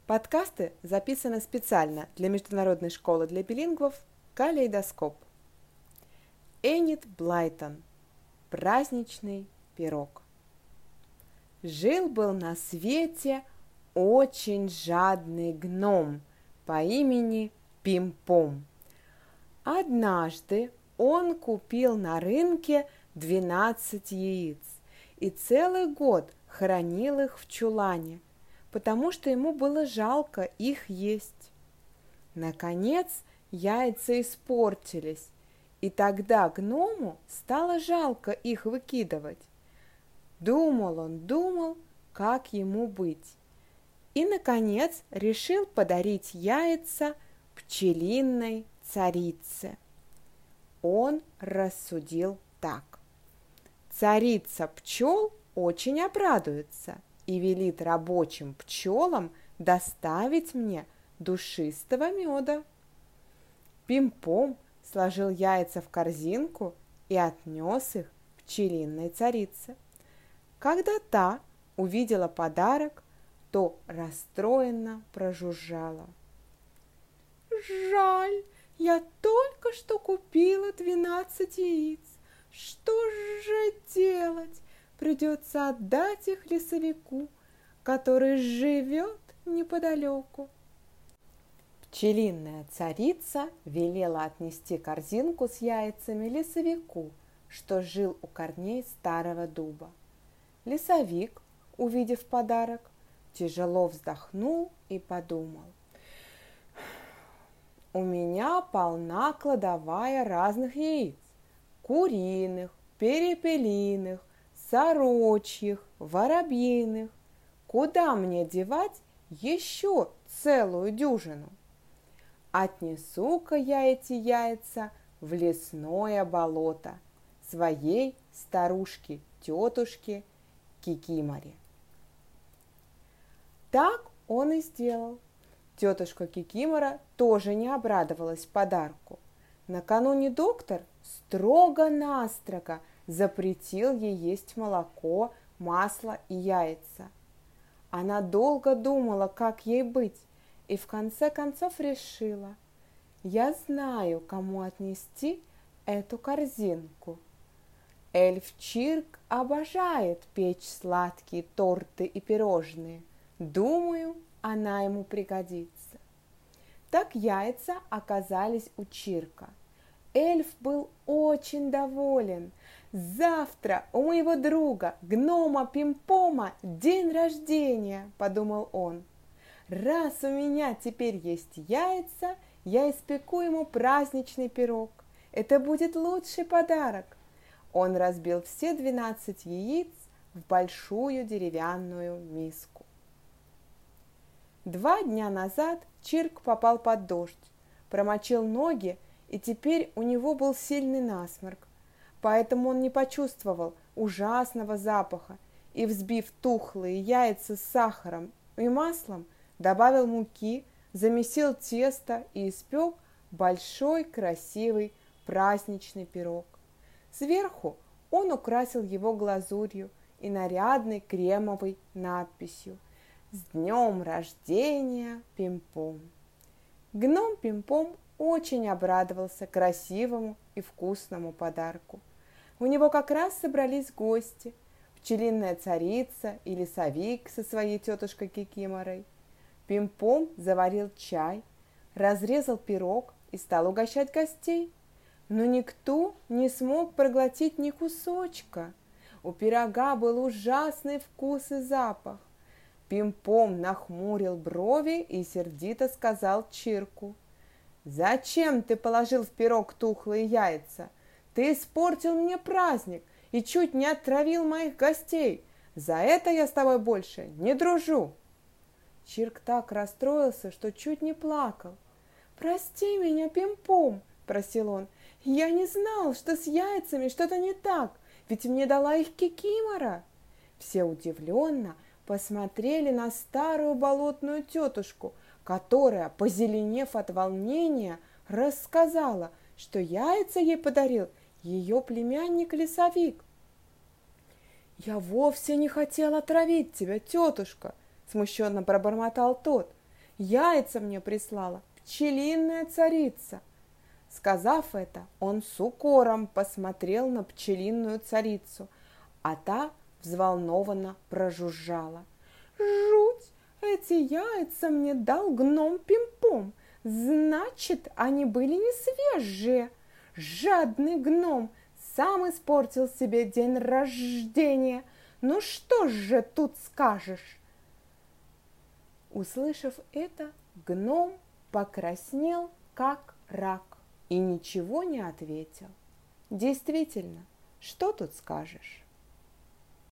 Подкасты записаны специально для Международной школы для билингвов «Калейдоскоп». Энит Блайтон. Праздничный пирог. Жил-был на свете очень жадный гном по имени Пим-Пом. Однажды он купил на рынке 12 яиц и целый год хранил их в чулане, потому что ему было жалко их есть. Наконец яйца испортились, и тогда гному стало жалко их выкидывать. Думал, как ему быть, и, наконец, решил подарить яйца пчелиной царице. Он рассудил так: царица пчел очень обрадуется и велит рабочим пчелам доставить мне душистого меда. Пим-Пом сложил яйца в корзинку и отнес их пчелиной царице. Когда та увидела подарок, то расстроенно прожужжала: «Жаль, я только что купила 12 яиц. Что же делать? Придется отдать их лесовику, который живет неподалеку». Пчелиная царица велела отнести корзинку с яйцами лесовику, что жил у корней старого дуба. Лесовик, увидев подарок, тяжело вздохнул и подумал: «У меня полна кладовая разных яиц: куриных, перепелиных, сорочьих, воробьиных. Куда мне девать еще целую дюжину? Отнесу-ка я эти яйца в лесное болото своей старушке-тетушке Кикиморе». Так он и сделал. Тетушка Кикимора тоже не обрадовалась подарку. Накануне доктор строго-настрого запретил ей есть молоко, масло и яйца. Она долго думала, как ей быть, и в конце концов решила: «Я знаю, кому отнести эту корзинку. Эльф Чирк обожает печь сладкие торты и пирожные. Думаю, она ему пригодится». Так яйца оказались у Чирка. Эльф был очень доволен. «Завтра у моего друга, гнома Пим-Пома, день рождения», – подумал он. «Раз у меня теперь есть яйца, я испеку ему праздничный пирог. Это будет лучший подарок». Он разбил все 12 яиц в большую деревянную миску. 2 дня назад Чирк попал под дождь, промочил ноги, и теперь у него был сильный насморк. Поэтому он не почувствовал ужасного запаха и, взбив тухлые яйца с сахаром и маслом, добавил муки, замесил тесто и испек большой красивый праздничный пирог. Сверху он украсил его глазурью и нарядной кремовой надписью: «С днем рождения, Пим-Пом!». Гном Пим-Пом очень обрадовался красивому и вкусному подарку. У него как раз собрались гости: пчелиная царица и лесовик со своей тетушкой Кикиморой. Пим-Пом заварил чай, разрезал пирог и стал угощать гостей. Но никто не смог проглотить ни кусочка. У пирога был ужасный вкус и запах. Пим-Пом нахмурил брови и сердито сказал Чирку: «Зачем ты положил в пирог тухлые яйца? Ты испортил мне праздник и чуть не отравил моих гостей. За это я с тобой больше не дружу». Чирк так расстроился, что чуть не плакал. «Прости меня, Пим-Пом», – просил он. «Я не знал, что с яйцами что-то не так, ведь мне дала их Кикимора». Все удивленно посмотрели на старую болотную тетушку, которая, позеленев от волнения, рассказала, что яйца ей подарил ее племянник-лесовик. «Я вовсе не хотел отравить тебя, тетушка», – смущенно пробормотал тот. яйца мне прислала пчелиная царица». Сказав это, он с укором посмотрел на пчелиную царицу, а та взволнованно прожужжала: «Жуть! Эти яйца мне дал гном Пимпом, значит, они были не свежие. Жадный гном сам испортил себе день рождения. Ну что же тут скажешь?» Услышав это, гном покраснел, как рак, и ничего не ответил. Действительно, что тут скажешь?